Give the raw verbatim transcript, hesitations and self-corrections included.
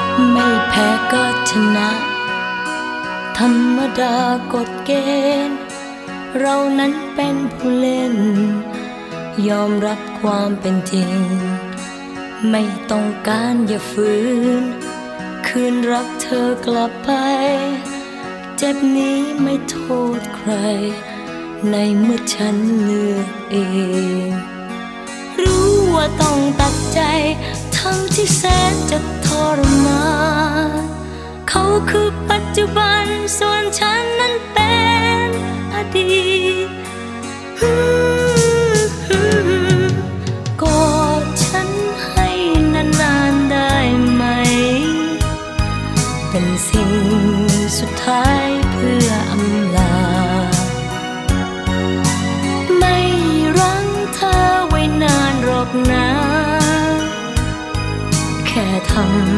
ไม่แพ้ก็ชนะธรรมดากฎเกณฑ์เรานั้นเป็นผู้เล่นยอมรับความเป็นจริงไม่ต้องการอย่าฝืนคืนรักเธอกลับไปเจ็บนี้ไม่โทษใครในเมื่อฉันเลือกเองรู้ว่าต้องตัดใจทั้งที่แสนจะทรมานเขาคือปัจจุบันส่วนฉันนั้นเป็นอดีตกอดฉันให้นานๆได้ไหมเป็นสิ่งสุดท้ายเพื่ออำลาไม่รั้งเธอไว้นานหรอกนะแค่ท